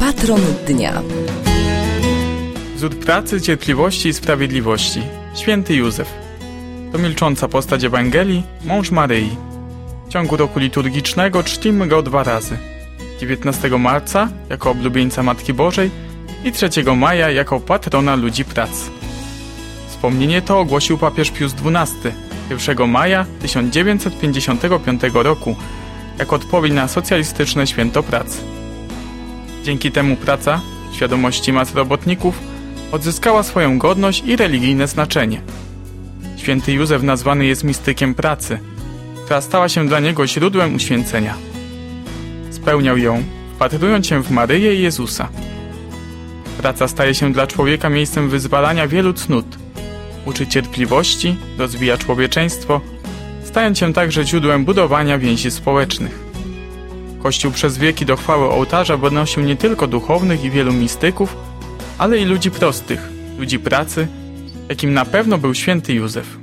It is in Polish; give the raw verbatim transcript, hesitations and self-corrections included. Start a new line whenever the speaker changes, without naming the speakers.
Patron dnia.
Wzór pracy, cierpliwości i sprawiedliwości. Święty Józef. To milcząca postać Ewangelii, mąż Maryi. W ciągu roku liturgicznego czcimy go dwa razy. dziewiętnastego marca jako oblubieńca Matki Bożej i trzeciego maja jako patrona ludzi pracy. Wspomnienie to ogłosił papież Pius dwunasty pierwszego maja tysiąc dziewięćset pięćdziesiątego piątego roku jako odpowiedź na socjalistyczne święto pracy. Dzięki temu praca, w świadomości mas robotników, odzyskała swoją godność i religijne znaczenie. Święty Józef nazwany jest mistykiem pracy, która stała się dla niego źródłem uświęcenia. Spełniał ją, wpatrując się w Maryję i Jezusa. Praca staje się dla człowieka miejscem wyzwalania wielu cnót. Uczy cierpliwości, rozwija człowieczeństwo, stając się także źródłem budowania więzi społecznych. Kościół przez wieki do chwały ołtarza podnosił nie tylko duchownych i wielu mistyków, ale i ludzi prostych, ludzi pracy, jakim na pewno był święty Józef.